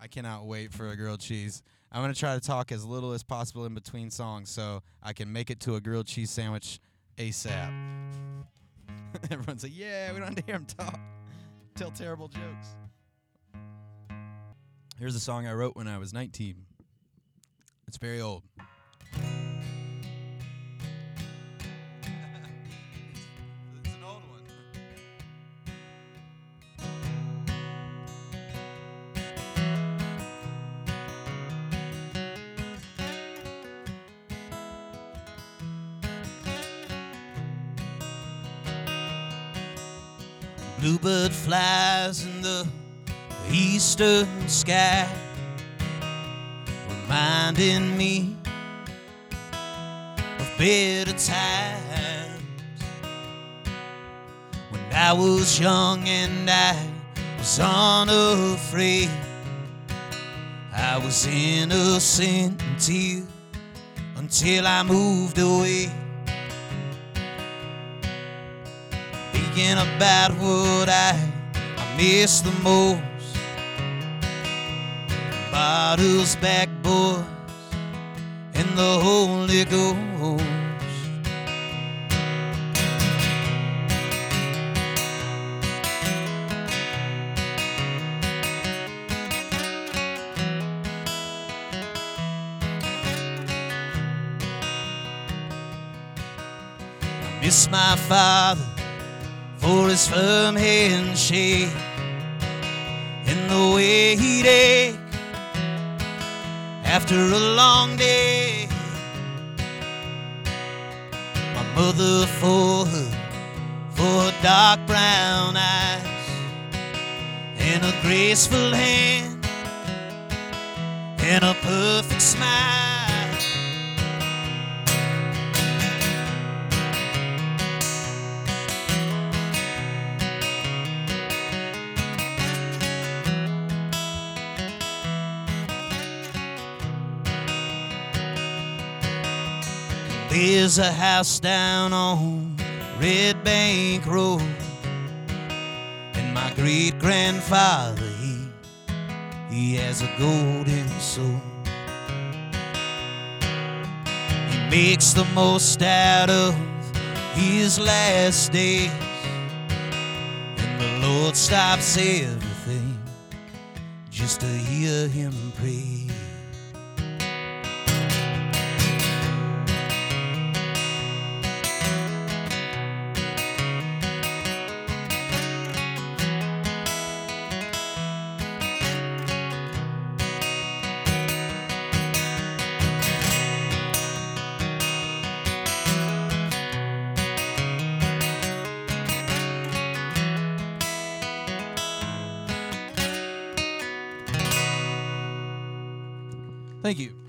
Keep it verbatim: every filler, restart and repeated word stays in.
I cannot wait for a grilled cheese. I'm going to try to talk as little as possible in between songs so I can make it to a grilled cheese sandwich ASAP. Everyone's like, yeah, we don't have to hear him talk. Tell terrible jokes. Here's a song I wrote when I was nineteen. It's very old. It's an old one. Bluebird flies in the eastern sky, reminding me of better times when I was young and I was unafraid. I was innocent until, until I moved away. Thinking about what I, I miss the most. Bottles, backboards, and the Holy Ghost. I miss my father for his firm handshake and the way he'd ache after a long day. My mother for her, for her dark brown eyes and a graceful hand and a perfect smile. There's a house down on Red Bank Road, and my great-grandfather, he, he has a golden soul. He makes the most out of his last days, and the Lord stops everything just to hear him pray. Thank you.